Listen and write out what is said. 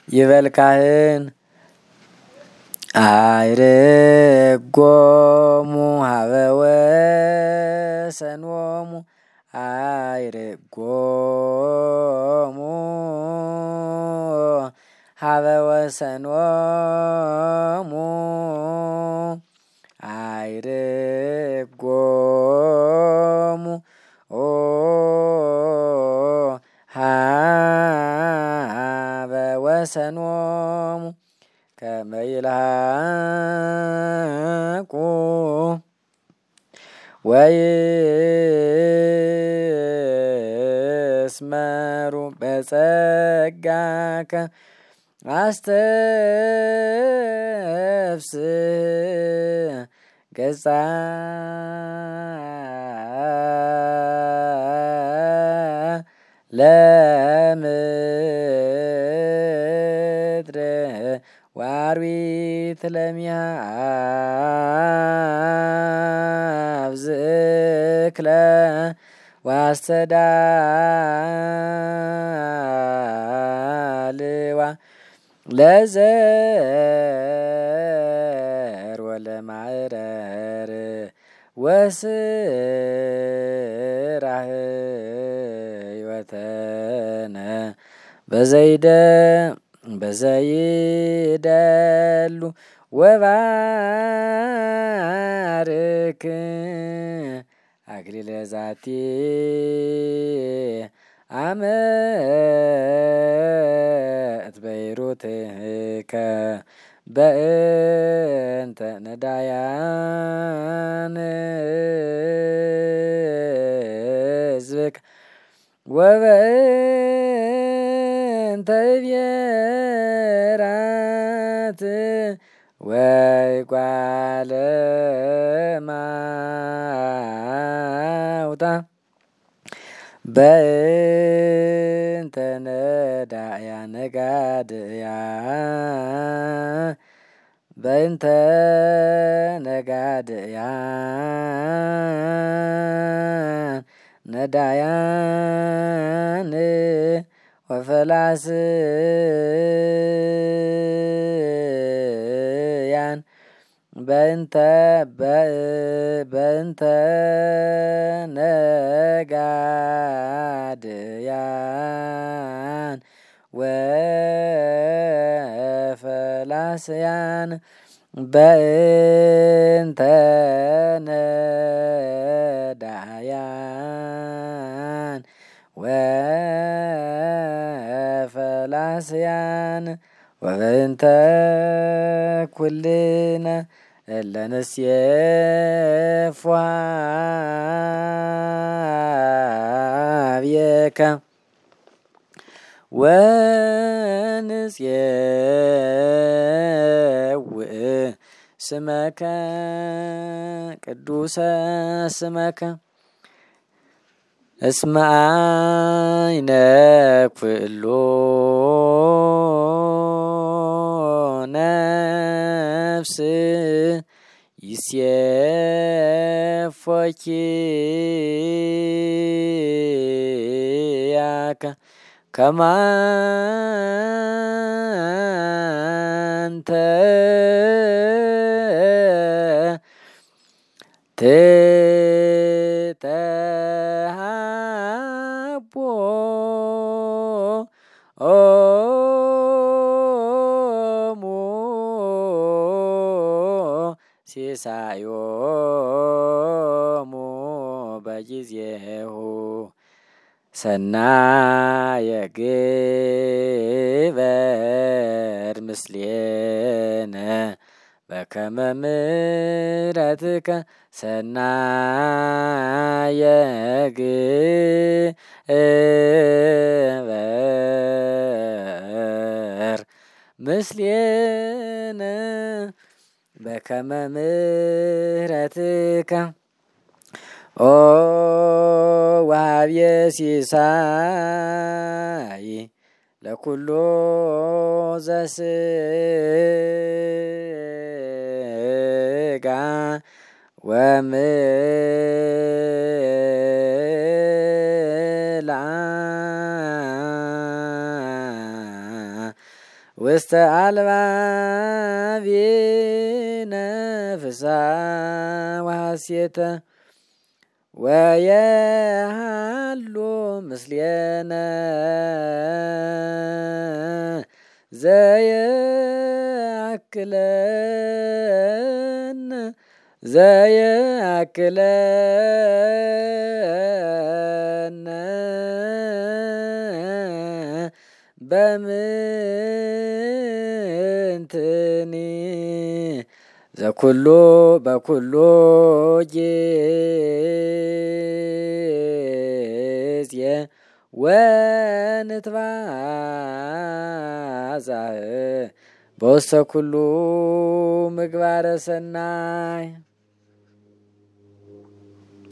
ይበል ካህን አይርጎሙ ሀበ ወሰኖሙ አይርጎሙ ሀበ ወሰኖሙ አይርጎሙ ሀበ ወሰኖሙ ከመ ይልሐቁ ወይስመሩ በጸጋከ አስተፍስሕ ገጻ ለምድር ዋርዊት ለሚያብ ዝክለ ዋስተዳልዋ ለዘር ወለማዕረር ወስራህ ሕይወተነ በዘይደሉ ወባርክ አክሊለ ዛቲ አመት በይሩትከ በእንተ ነዳያን ሕዝብከ ወበእንተ ብሔራት ወጓለ እማውታ በእንተ ነዳያን ነጋድያን በእንተ ነጋድያን ነዳያን ወፈላስያን በእንተ ነጋድያን ወፈላስያን በእንተ ነዳያን ወፈላስያን ወበእንተ ኩልነ እለ ንሴፍዋ ኀቤከ ወንፄውዕ ስመከ ቅዱሰ ስመከ እስመ አይነ ኩሎ ነፍስ ይሴፎኪያከ ከመ አንተ ትተሃቦ ሲሳዮሙ በጊዜሁ ሰናየ ግበር ምስሌነ በከመ ምሕረትከ ሰናየ ግበር ምስሌነ በከመ ምሕረትከ ኦ ወሀብየ ሲሳይ ለኩሉ ዘሥጋ ውስተ አልባቢነ ፍስሐ ወሐሴተ ወየሃሉ ምስሌነ ዘየአክለነ በምንትኒ ዘኩሉ በኩሉ ጊዜ ወንትባዛህ በውስተ ኩሉ ምግባረ ሰናይ